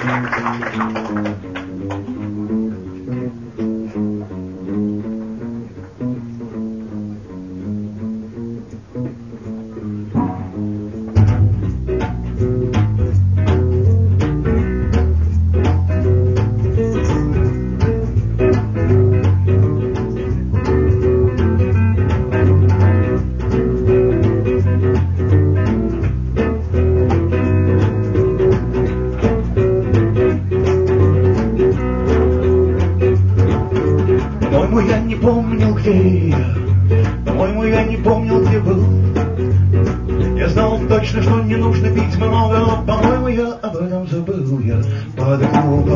По-моему, я не помнил, где был. Я знал точно, что не нужно пить много, но, по-моему, я об этом забыл. Я подыхнул,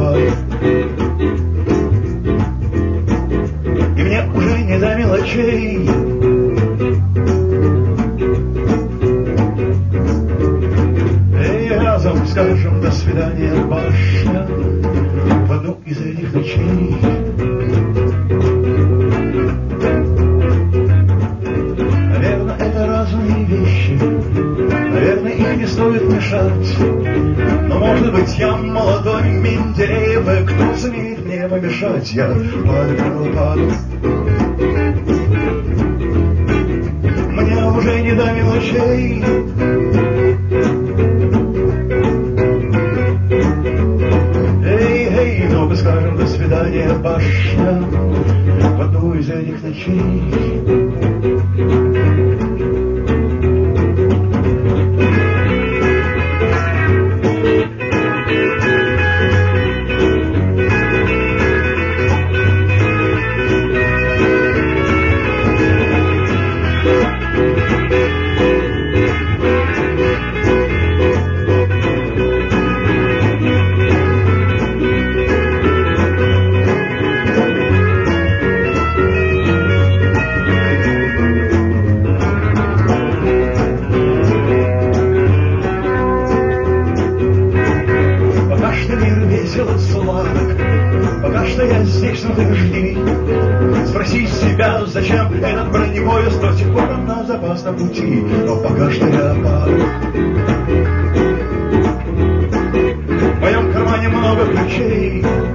и мне уже не до мелочей. И разом скажем до свидания, башня, в одну из этих ночей. Не стоит мешать, но, может быть, я молодой Менделеев, и кто сумеет мне помешать? Я падаю. Мне уже не до мелочей. Эй, ну-ка скажем до свидания, башня, в одну из этих ночей. Пока что я здесь, но ты жди. Спроси себя, зачем этот бронепоезд до сих пор на запасном пути. Но пока что я падаю. В моем кармане много ключей.